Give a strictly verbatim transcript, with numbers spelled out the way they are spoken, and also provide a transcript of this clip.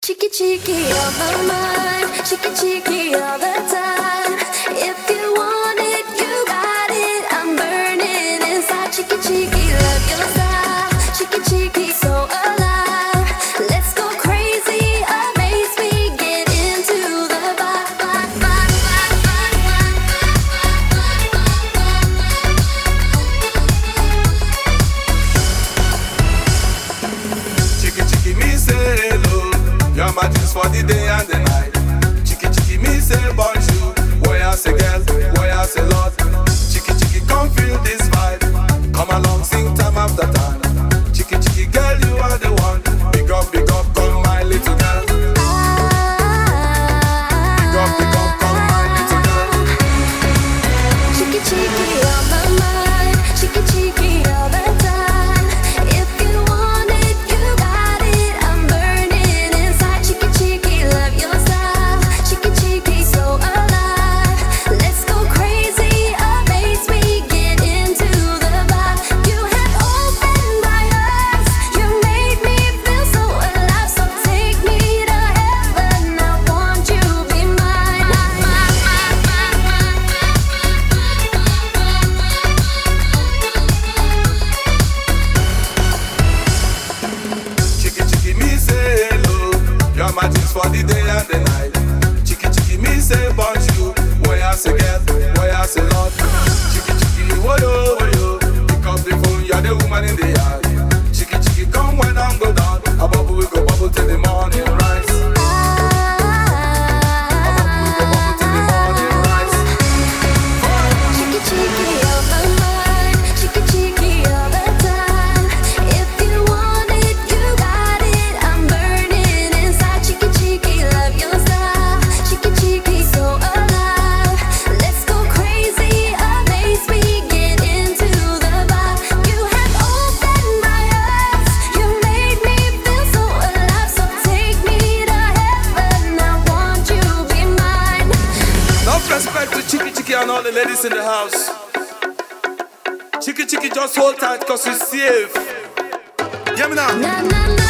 Cheeky cheeky on my mind, cheeky cheeky all the time. If you want it, you got it. I'm burning inside. Cheeky cheeky, love your style. Cheeky cheeky, so alive. Let's go crazy, amaze me, get into the vibe, vibe, vibe, vibe, vibe. Cheeky cheeky, me say hello. You're my juice for the day and the night. Cheeky cheeky, me say bonjour. Why I say girl, why I say lord. Cheeky cheeky, come feel this vibe. Come along, sing time after time. Cheeky cheeky, girl, you are the one. Big up, big up, come my little girl. Big up, big up, come my little girl. Cheeky cheeky on my mind, cheeky cheeky all the time. If you want it, you got it. I'm burning inside. Cheeky cheeky, love your style. Cheeky cheeky, so alive. Let's go crazy, amaze me, get into the vibe. You have opened my eyes, you made me feel so alive. So take me to heaven, I want you be mine. Cheeky cheeky, me say hello. You're my juice for the day and the night. Cheeky cheeky, me say bonjour. Why I say girl, why I say lord. Cheeky cheeky, woyo woyo. Pick up the phone, you're the woman in the yard. Cheeky cheeky, come when I'm go down. A bubble we go bubble till the morning rise. A bubble we go bubble till the morning rise. Cheeky cheeky on my mind, cheeky cheeky all the time. If you want it, you got it. I'm burning inside. Cheeky cheeky, love your style. Cheeky cheeky, so alive. Let's go crazy, amaze me, get into the vibe. You have opened my eyes, you made me feel so alive. So take me to heaven, I want you be mine. Enough respect to Cheeky Cheeky and all the ladies in the house. Cheeky Cheeky, just hold tight cause you're safe. Get me now. Na na na.